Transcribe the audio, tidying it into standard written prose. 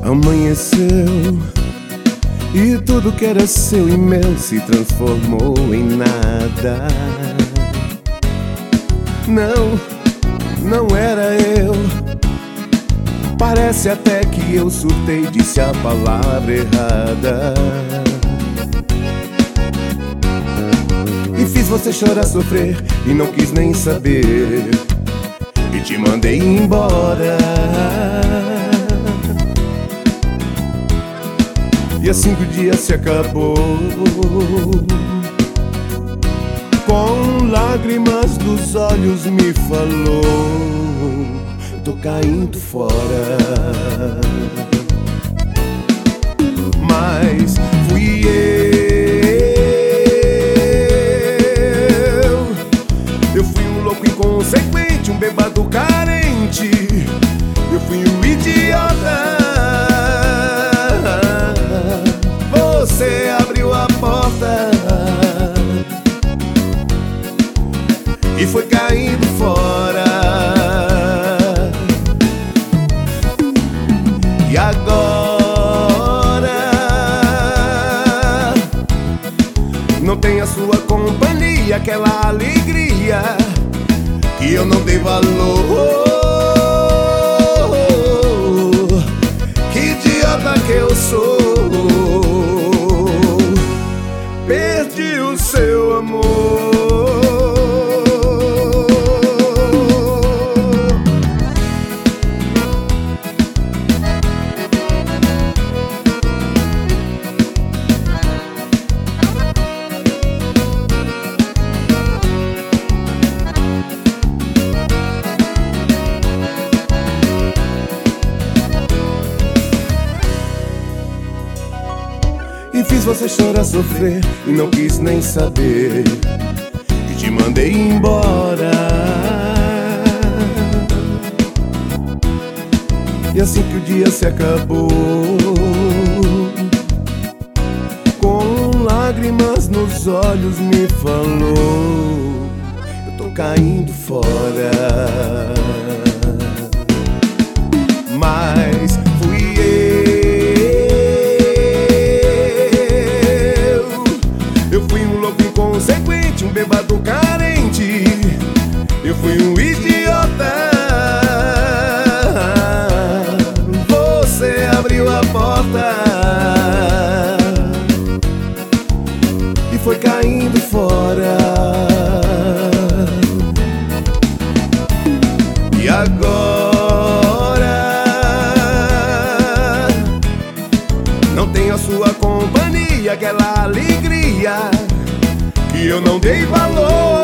Amanheceu e tudo que era seu e meu se transformou em nada. Não era eu. Parece até que eu surtei, disse a palavra errada. E fiz você chorar, sofrer e não quis nem saber. E te mandei embora. E assim que o dia se acabou, com lágrimas dos olhos me falou: tô caindo fora. Mas fui eu fui um louco inconsequente, um bêbado carente. Eu fui um idiota. Você abriu a porta e foi caindo fora. E agora não tem a sua companhia, aquela alegria que eu não dei valor. Que idiota que eu sou. Perdi o seu amor. E fiz você chorar, sofrer e não quis nem saber. E te mandei embora. E assim que o dia se acabou, com lágrimas nos olhos me falou: eu tô caindo fora. Mas fui inconsequente, um bêbado carente. Eu fui um idiota. Você abriu a porta e foi caindo fora. E agora não tenho a sua companhia, aquela alegria que eu não dei valor.